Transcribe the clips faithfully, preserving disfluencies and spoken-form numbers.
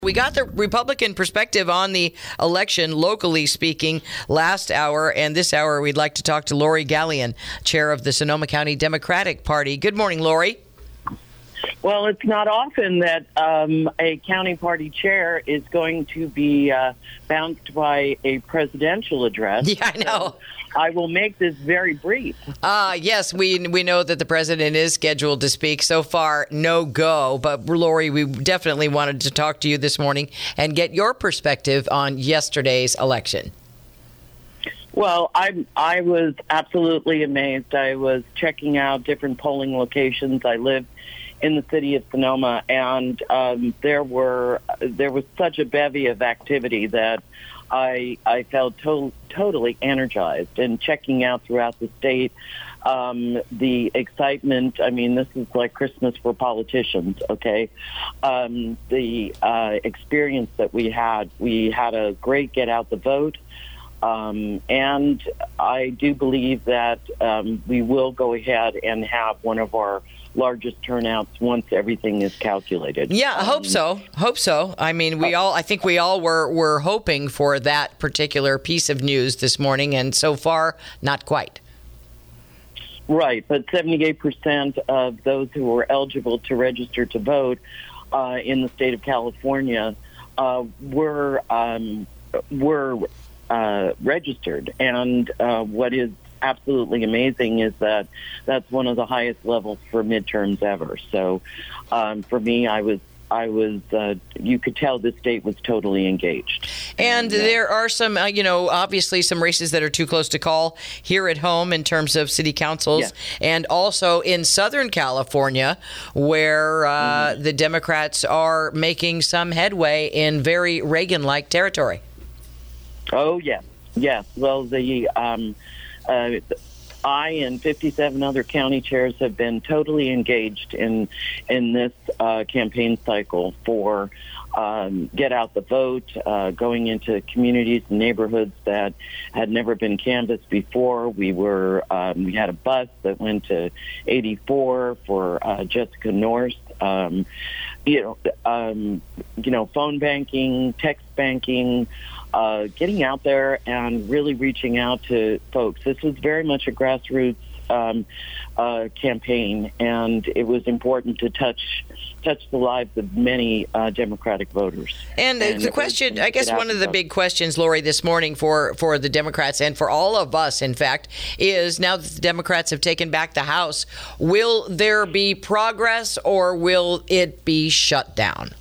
We got the Republican perspective on the election, locally speaking, last hour. And this hour, we'd like to talk to Lori Gallion, chair of the Sonoma County Democratic Party. Good morning, Lori. Well, it's not often that um, a county party chair is going to be uh, bounced by a presidential address. Yeah, I know. So I will make this very brief. Uh, yes, we we know that the president is scheduled to speak. So far, no go. But, Lori, we definitely wanted to talk to you this morning and get your perspective on yesterday's election. Well, I I was absolutely amazed. I was checking out different polling locations. I live in the city of Sonoma, and um, there were there was such a bevy of activity that I I felt to- totally energized. And checking out throughout the state, um, the excitement. I mean, this is like Christmas for politicians. Okay, um, the uh, experience that we had. We had a great get out the vote. Um, and I do believe that um, we will go ahead and have one of our largest turnouts once everything is calculated. Yeah, I hope Um, so. Hope so. I mean, we all, I think we all were, were hoping for that particular piece of news this morning, and so far, not quite. Right, but seventy-eight percent of those who were eligible to register to vote uh, in the state of California uh, were um, were uh, registered. And uh, what is absolutely amazing is that that's one of the highest levels for midterms ever. So um, for me, I was I was, uh, you could tell the state was totally engaged. And uh, there are some, uh, you know, obviously some races that are too close to call here at home in terms of city councils. Yes. And also in Southern California, where uh, mm-hmm. the Democrats are making some headway in very Reagan-like territory. Oh, yes. Yes. Well, the um, uh, I and fifty-seven other county chairs have been totally engaged in in this uh, campaign cycle for um, get out the vote, uh, going into communities and neighborhoods that had never been canvassed before. We were um, we had a bus that went to eighty-four for uh, Jessica North. Um, you know, um, you know, phone banking, text banking. Uh, getting out there and really reaching out to folks. This was very much a grassroots um, uh, campaign, and it was important to touch touch the lives of many uh, Democratic voters. And, and the question, I guess one of the big questions, Lori, this morning for, for the Democrats and for all of us, in fact, is now that the Democrats have taken back the House, will there be progress or will it be shut down?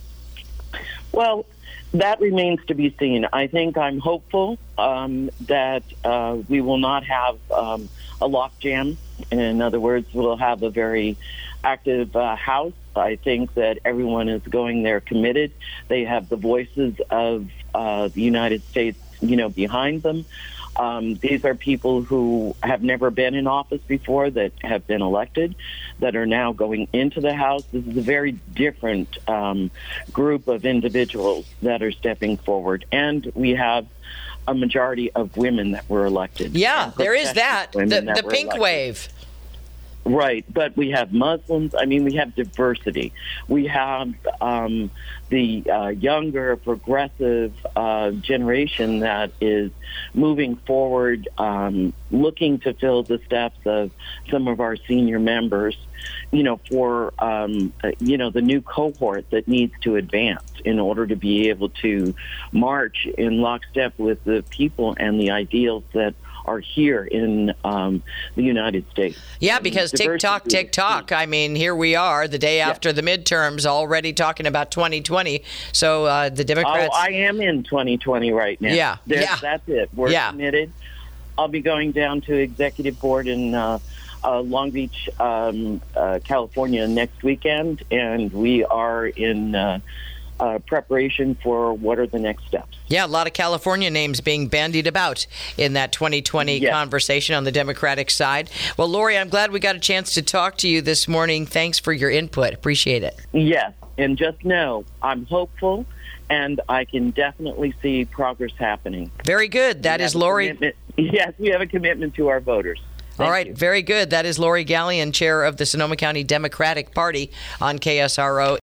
Well, that remains to be seen. I think I'm hopeful um, that uh, we will not have um, a lockjam. In other words, we'll have a very active uh, House. I think that everyone is going there committed. They have the voices of uh, the United States, you know, behind them. Um, these are people who have never been in office before, that have been elected, that are now going into the House. This is a very different um, group of individuals that are stepping forward. And we have a majority of women that were elected. Yeah, there is that. The, that the pink elected. wave. Right, but we have Muslims. I mean, we have diversity. We have um, the uh, younger, progressive uh, generation that is moving forward, um, looking to fill the steps of some of our senior members, you know, for, um, uh, you know, the new cohort that needs to advance in order to be able to march in lockstep with the people and the ideals that are here in um, the United States. Yeah, because TikTok, TikTok. I mean, here we are the day after yeah. the midterms, already talking about twenty twenty. So uh, the Democrats. Oh, I am in twenty twenty right now. Yeah, There's, yeah. That's it. We're yeah. committed. I'll be going down to executive board in uh, uh, Long Beach, um, uh, California next weekend, and we are in uh, uh, preparation for what are the next steps. Yeah, a lot of California names being bandied about in that twenty twenty yes. conversation on the Democratic side. Well, Lori, I'm glad we got a chance to talk to you this morning. Thanks for your input. Appreciate it. Yes, and just know I'm hopeful, and I can definitely see progress happening. Very good. That is Lori. Yes, we have a commitment to our voters. Thank All right, you. Very good. That is Lori Gallion, chair of the Sonoma County Democratic Party on K S R O.